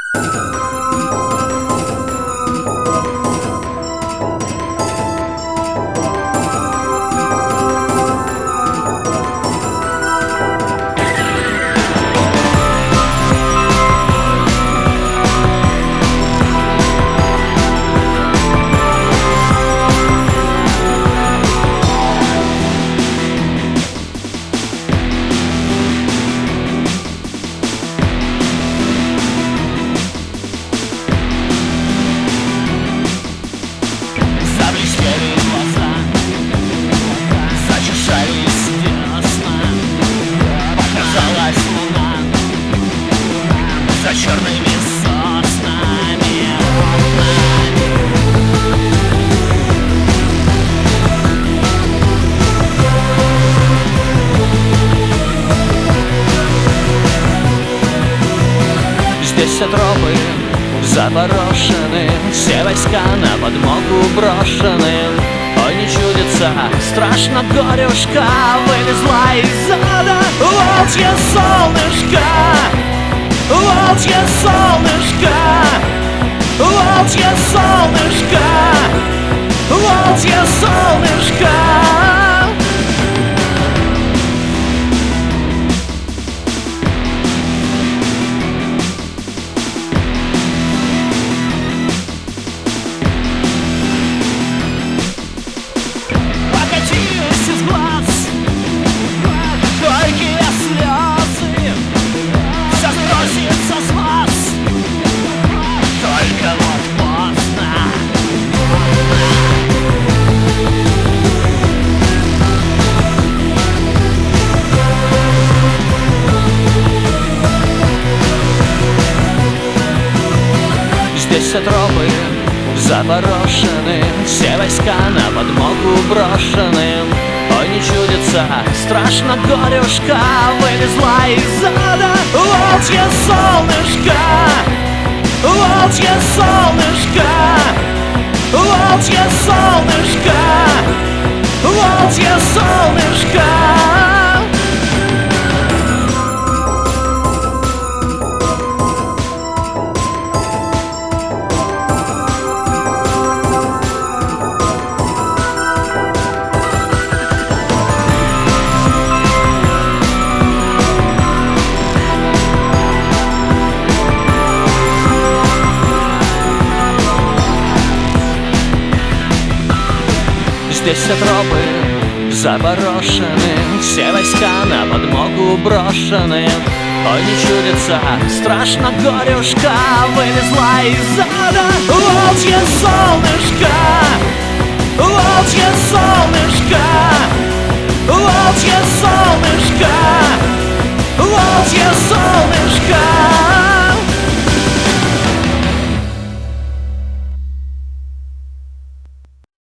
Черными соснами. Здесь все тропы заброшены, все войска на подмогу брошены. Ой, не чудится, страшно горюшка вылезла из ада. Волчье солнышко, волчье солнышко, волчье солнышко, волчье солнышко. Покатились из глаз горькие слезы, все сбросится с вас, только вот поздно. Здесь все тропы заброшены, все войска на подмогу брошены. Ой, не чудится, страшно горюшка вылезла из ада. Волчье солнышко, волчье солнышко, волчье солнышко, волчье солнышко. Здесь все тропы заброшены, все войска на подмогу брошены. Ой, не чудится, страшно горюшка вылезла из ада. Волчье солнышко, волчье солнышко, волчье солнышко.